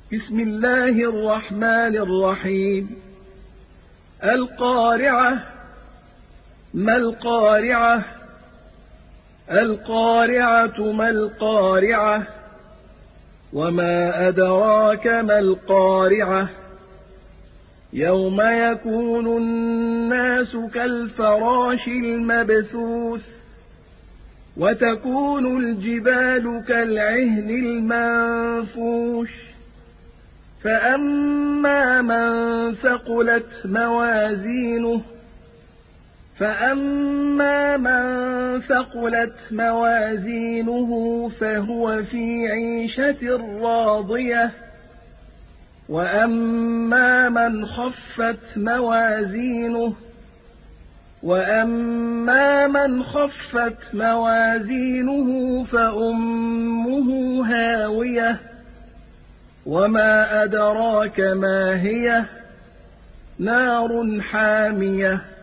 بسم الله الرحمن الرحيم. القارعة. ما القارعة؟ القارعة ما القارعة؟ وما أدراك ما القارعة؟ يوم يكون الناس كالفراش المبثوث وتكون الجبال كالعهن المنفوش فأما من ثقلت موازينه فهو في عيشة راضية وأما من خفت موازينه فأمه هاوية وما أدراك ما هي نار حامية